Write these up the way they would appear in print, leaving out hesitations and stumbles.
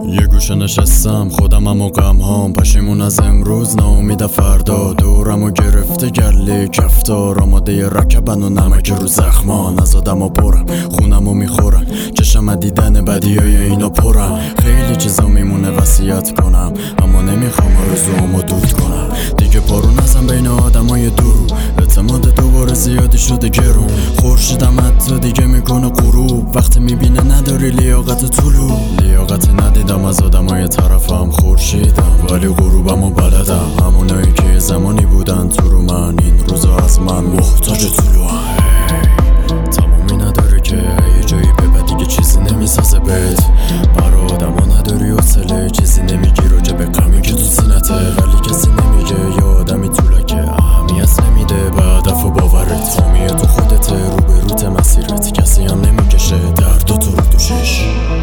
یه گوشه نشستم خودمم و غمهام، پشیمون از امروز ناامید فردا. دورمو گرفته گله کفتار، آماده رکبن و نمک رو زخمان. از آدمو پرم خونمو میخورم، چشم دیدن بدیای اینا پرم. خیلی چیزا میمونه وصیت کنم، اما نمیخوام آرزوامو دود کنم. دیگه پارو نزن بین آدمای دورو، اعتماد دوباره زیادی شده گرون. خورشیدم حتی دیگه میکنه غروب، وقتی میبینه نداری لیاقت طلوع. لیاقتی ندیدم از آدمای طرفم، خورشیدم ولی غروبمو بلدم. همونایی که زمانی بودن تو رو من، این روزا از من محتاج طلوعن. تمومی نداره که یه جایی ببر دیگه چیزی نمیسازه بهت. برا آدما نداری حوصله، چیزی نمیگی راجع به غمی که تو سینته، ولی کسی نمیگه یه آدمی طوله که اهمیت نمیده به هدف و باورت. تامیه تو خودته، روبروت مسیرت، کسی هم نمیکشه درد تو رو دوشش.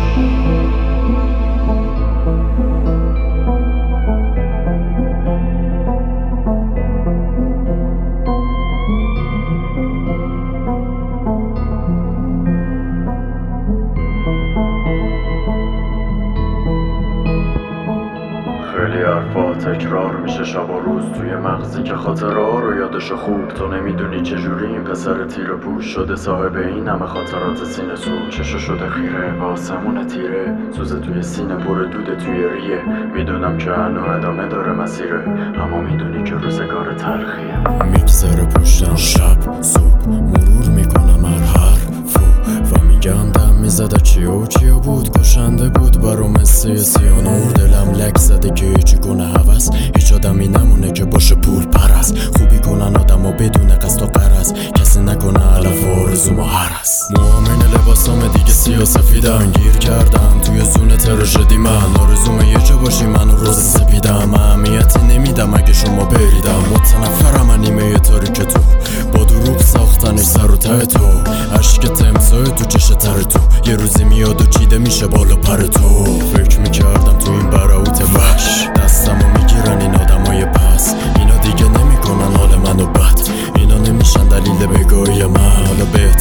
خیلی حرفا تکرار میشه شب و روز توی مغزی که خاطرها رو یادشو خوب. تو نمیدونی چجوری این پسر تیره پوش شده صاحب این همه خاطرات سینه سو. چشو شده خیره به آسمون تیره، سوزه توی سینه پر دوده توی ریه. میدونم که هنو ادامه داره مسیره، اما میدونی که روزگار تلخیه. میگذره پشتم شب صبح، مرور میکنم هر حرفو و میگم دم میزده چیا بود. کشنده بود برام مثل سیانور، دلم لک زده که هیچی کنه هوس. هیچ آدمی نمونه که باشه پول پرست. خوبی کنن آدم و بدون قصد و غرض، کسی نکنه علف و آرزوم و هرس. موامین لباسام دیگه سیاسفیدن، گیر کردم توی زون تراژدی من. آرزوم یه جا باشی منو روز سپیدم، اهمیتی نمیدم اگه شما بریدم. متنفرم نیمه تاریک تو، با دروغ ساختنش سر و ته تو. عشق تمسای تو چش تر تو، یه روزی میاد و چیده میشه بالا پر تو. فکر میکردم تو این براوت وحش دستمو میگیرن این آدمای پس. اینا دیگه نمیکنن حال منو بد، اینا نمیشن دلیل بگاهی من. حالا